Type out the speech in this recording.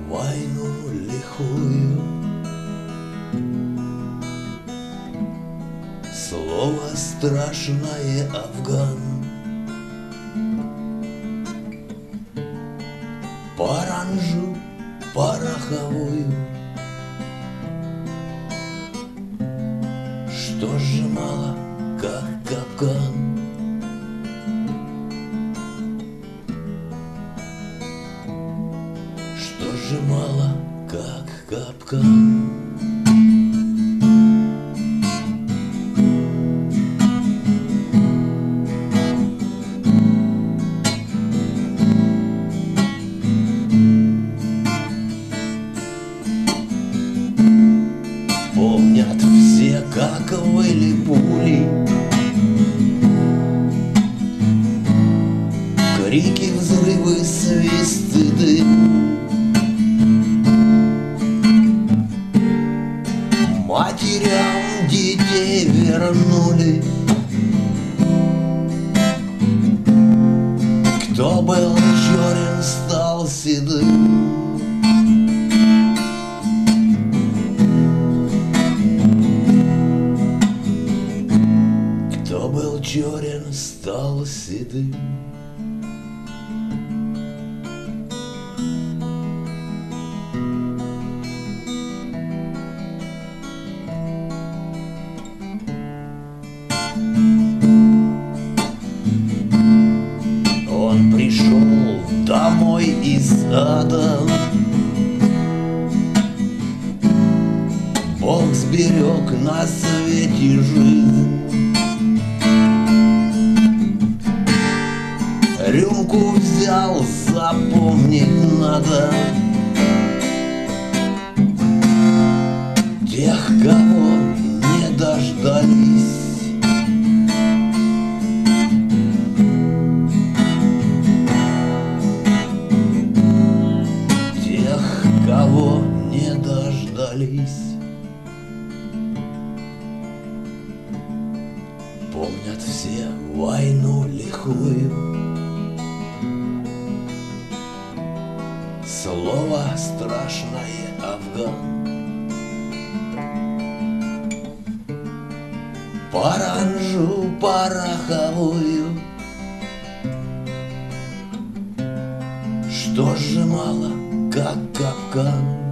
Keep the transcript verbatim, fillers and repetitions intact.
войну лихую. Слово страшное — Афган. Паранжу пороховую, что сжимала, как капкан. Что сжимала, как капкан. Помнят все, как выли пули, крики, взрывы, свисты, дым. Матерям детей вернули. Кто был черен, стал седым. Кто был черен, стал седым. Он пришел домой из ада. Бог сберег на свете жизнь. Рюмку взял, запомнить надо тех, кого не дождались. Тех, кого не дождались. Помнят все войну лихую. Слово страшное — Афган. Паранжу пороховую, что сжимала, как капкан.